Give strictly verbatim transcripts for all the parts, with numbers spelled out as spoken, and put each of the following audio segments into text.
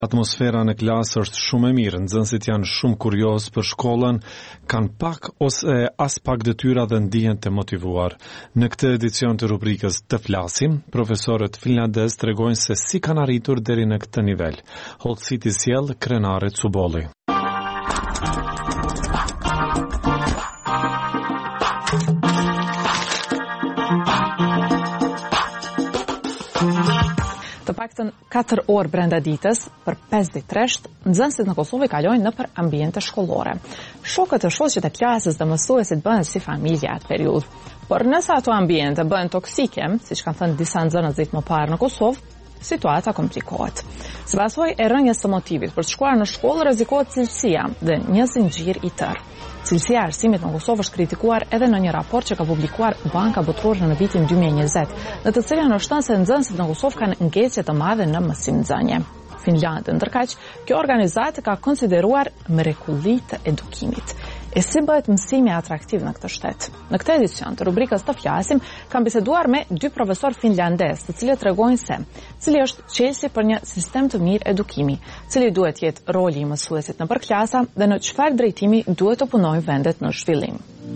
Atmosfera në klasë është shumë e mirë, nxënësit janë shumë kurioz për shkollën, kanë pak ose as pak detyra dhe ndihen të motivuar. Në këtë edicion të rubrikës Të flasim, profesorët finlandez tregojnë se si kanë arritur deri në këtë nivel. Hollësiti sjell Krenare Cubolli. Të paktën katër orë brenda ditës, për pesë ditë rresht, nxënësit në Kosovë kalojnë nëpër ambiente shkollore. Shokët e shoqët e klasës dhe mësuesit bëhen si familje atë periudhë. Por nëse ato ambiente bëhen toksike, siç kanë thënë disa nxënës ditë më parë në Kosovë, situata komplikohet. Sipas e rënjes së motivit për të shkuar në shkollë rrezikohet cilësia dhe një zinxhir i tërë. Cilësia e arsimit në Kosovë është kritikuar edhe në një raport që ka publikuar Banka Botërore në vitin dy mijë e njëzet, në të cilën është thënë se nxënësit në Kosovë kanë ngecje të madhe në mësim-nxënje. Finlandë, ndërkaq, kjo organizatë ka konsideruar mrekulli të edukimit. E si bëhet mësimi atraktiv në këtë shtet? Në këtë edicion të rubrikës Të flasim, kam biseduar me dy profesor finlandez, të cilët tregojnë se cili është çelësi për një sistem të mirë edukimi, cili duhet jetë roli i mësuesit nëpër klasa dhe në çfarë drejtimi duhet të punojnë vendet në zhvillim.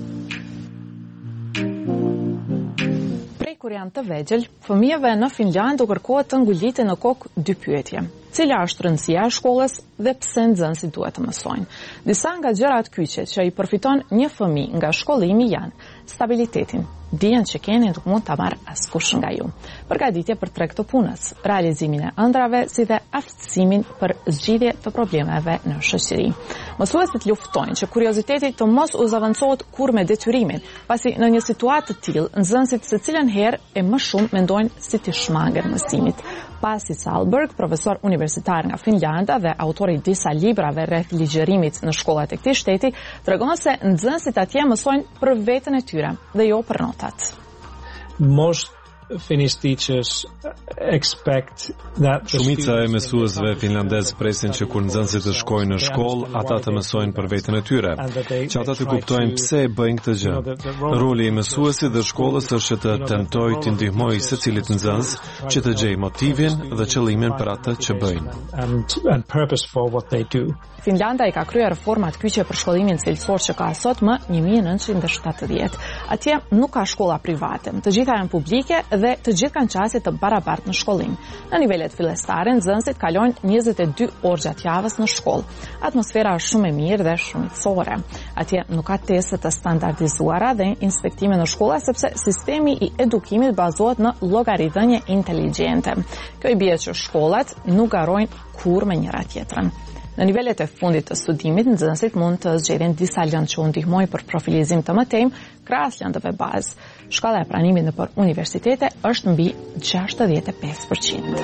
Prej kur janë të vegjël, fëmijëve në Finland u kërkohet të nguliten në kokë dy pyetje. Cila është rëndësia e shkollës dhe pse nxënësit duhet të mësojnë. Disa nga gjërat kyçe që i përfiton një fëmijë nga shkollimi janë stabilitetin, dijen që keni nuk mund ta marrë askush nga ju, përgatitje për treg të punës, realizimin e ëndrave si dhe aftësimin për zgjidhje të problemeve në shoqëri. Mësuesit luftojnë që kurioziteti të mos u zaventohet kurrë me detyrimin, pasi në një situatë të tillë nxënësit secilën herë e më shumë mendojnë si të shmangen mësimit. Pasi Salberg, profesor universitar nga Finlanda dhe autori disa librave rreth ligjërimit në shkollat e këtij shteti, tregon se nxënësit atje mësojnë për veten e tyre dhe jo për notat. Most Finnish teachers expect that Shumica e mësuesve finlandez presin që kur nxënësit të shkojnë në shkollë, ata të mësojnë për veten e tyre, që ata të kuptojnë pse e bëjnë këtë gjë. Roli i mësuesit dhe shkollës është të tentojë të ndihmojë secilit nxënës që të gjejë motivin dhe qëllimin për atë që bëjnë. and and purpose for what they do. Finlanda i ka kryer reformat kyçe për shkollimin cilësor që ka sot më një mijë e nëntëqind e shtatëdhjetë. Atje nuk ka shkolla private, të gjitha janë publike dhe të gjithë kanë qasje të barabartë në shkollim. Në nivelet fillestare, nxënësit kalojnë njëzet e dy orë gjatë javës në shkollë. Atmosfera është shumë e mirë dhe shumëcore. Atje nuk ka teste të standardizuara dhe inspektime në shkolla sepse sistemi i edukimit bazohet në llogaridhënie inteligjente. Kjo i bie që shkollat nuk garojnë kurrë me njëra tjetrën. Në nivelet e fundit të studimit, nxënësit mund të zgjedhin disa lëndë që u ndihmojnë për profilizim të mëtejmë krahas lëndëve bazë. Shkalla e pranimit nëpër universitete është mbi gjashtëdhjetë e pesë përqind.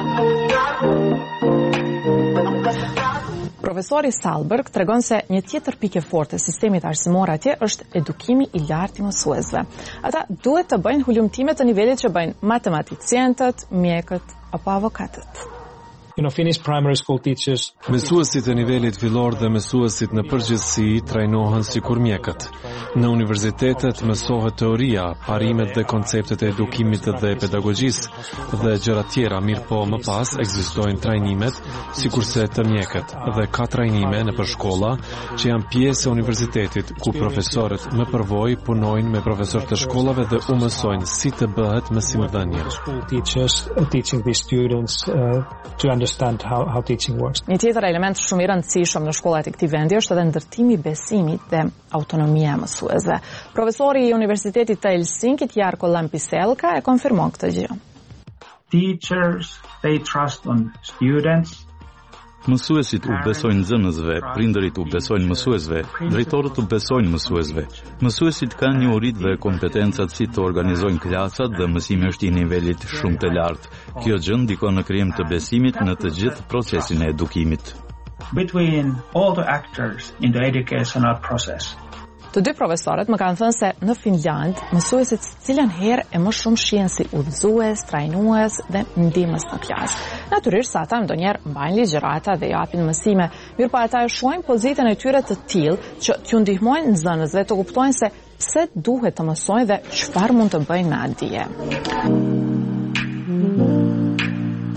Profesori Salberg tregon se një tjetër pikë forte e sistemit arsimor atje është edukimi i lartë i mësuesve. Ata duhet të bëjnë hulumtime të nivelit që bëjnë matematicentët, mjekët apo avokatët. You know, Finnish primary school teachers Mësuesit e nivelit fillor dhe mësuesit në përgjithësi trajnohen sikur mjekët. Në universitetet mësohet teoria, parimet dhe konceptet e edukimit dhe pedagogjisë dhe gjëra tjera, mirë po më pas ekzistojnë trajnimet sikurse të mjekët dhe ka trajnime në përshkolla që janë pjesë e universitetit ku profesorët më përvojë punojnë me profesorë të shkollave dhe u mësojnë si të bëhet mësimdhënie. school teachers uh, teaching these students uh, to understand how how teaching works. Një tjetër element shumë i rëndësishëm në shkollat e këtij vendi është edhe ndërtimi i besimit dhe autonomia e mësuesve. Profesori i Universitetit të Helsinkit, Jarko Lampiselka, e konfirmon këtë gjë. Teachers, they trust on students. Mësuesit u besojnë nxënësve, prindërit u besojnë mësuesve, drejtorët u besojnë mësuesve. Mësuesit kanë njohurit dhe kompetencat si të organizojnë klasat dhe mësimi është i nivelit shumë të lartë. Kjo gjë ndikon në krijim të besimit në të gjithë procesin e edukimit. Between all the actors in the educational process. Të dy profesorët më kanë thënë se në Finland mësuesit cilën herë e më shumë shihen si udhëzues, trajnues dhe ndihmës në klasë. Natyrisht sa ata ndonjëherë mbajnë ligjërata dhe japin mësime, mirëpo ata e shohin pozitën e tyre të tillë që t'ju ndihmojnë nxënësve të kuptojnë se pse duhet të mësojnë dhe çfarë mund të bëjnë me atë dije.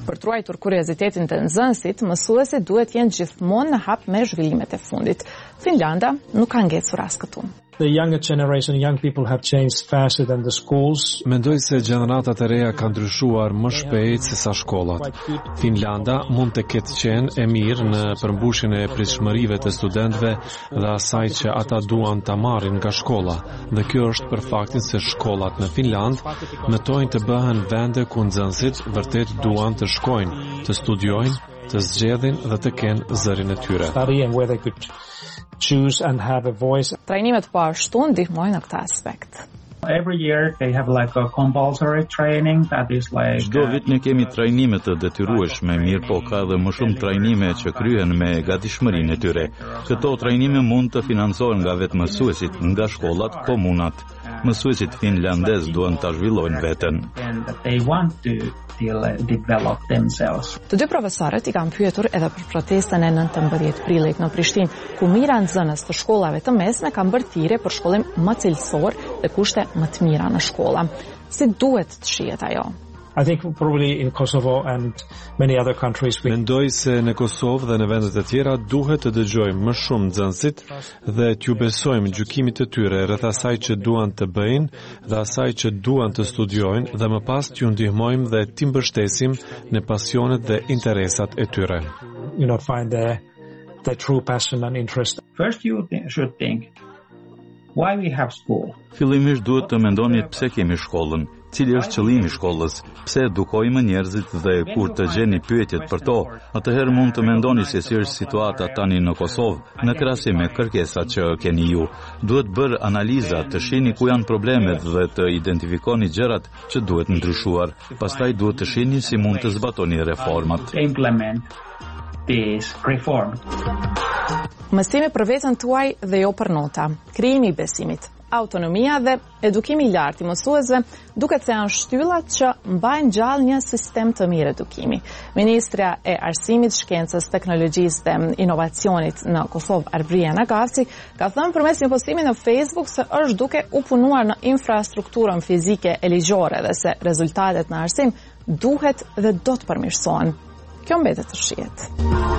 Për të ruajtur kuriozitetin të nxënësit, mësuesit duhet jenë gjithmonë në hap me zhvillimet e fundit. Finlanda nuk ka ngecur as këtu. The younger generation, young people have changed faster than the schools. Mendoj se gjeneratat e reja kanë ndryshuar më shpejt se sa shkollat. Finlanda mund të ketë qenë e mirë në përmbushjen e pritshmërive të studentëve dhe asaj që ata duan ta marrin nga shkolla. Dhe kjo është për faktin se shkollat në Finland mëtojnë të bëhen vende ku nxënësit vërtet duan të shkojnë, të studiojnë, të zgjedhin dhe të kenë zërin e tyre. Study and where they could choose and have a voice. Trajnimet po ashtu ndihmojnë në këtë aspekt. Every year they have like a compulsory training that is like Çdo vit ne kemi trajnime të detyrueshme, mirë po ka dhe më shumë trajnime që kryhen me gatishmërinë e tyre. Këto trajnime mund të financohen nga vetë mësuesit, nga shkollat, komunat. Mësuesit finlandez duan ta zhvillojnë veten. and that they want to develop themselves. Të dy profesorët i kanë pyetur edhe për protestën e nëntëmbëdhjetë prillit në Prishtinë, ku mira nxënës të shkollave të mesme kanë bërë thirrje për shkollim më cilësor dhe kushte më të mira në shkolla. Si duhet të shihet ajo? I think probably in Kosovo and many other countries we Mendoj se në Kosovë dhe në vendet e tjera duhet të dëgjojmë më shumë nxënësit dhe t'ju besojmë gjykimit të tyre rreth asaj që duan të bëjnë dhe asaj që duan të studiojnë dhe më pas t'ju ndihmojmë dhe t'i mbështesim në pasionet dhe interesat e tyre. you know find their their true passion and interest. First you th- should think, why we have school? Fillimisht duhet të mendoni pse kemi shkollën, cili është qëllimi i shkollës, pse edukojmë njerëzit dhe kur të gjeni pyetjet për to, atëherë mund të mendoni se si është situata tani në Kosovë në krahasim me kërkesat që keni ju. Duhet bërë analiza, të shihni ku janë problemet dhe të identifikoni gjërat që duhet ndryshuar. Pastaj duhet të shihni si mund të zbatoni reformat. Implement this reform. Mësimi për veten tuaj dhe jo për nota, krijimi i besimit, autonomia dhe edukimi i lartë i mësuesve duket se janë shtyllat që mbajnë gjallë një sistem të mirë edukimi. Ministra e Arsimit, Shkencës, Teknologjisë dhe Inovacionit në Kosovë, Arbria Nagavci, ka thënë përmes një postimi në Facebook se është duke u punuar në infrastrukturën fizike e ligjore dhe se rezultatet në arsim duhet dhe do të përmirësohen. Kjo mbetet të shihet.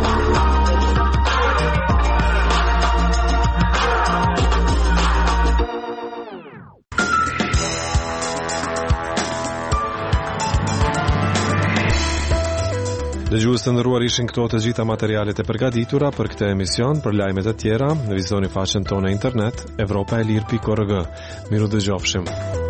Dëgjues të nderuar, ishin këto të gjitha materialet e përgatitura për këtë emision. Për lajmet e tjera, vizitoni faqen tonë në internet evropa e lirë pikë org. Miru dëgjofshim.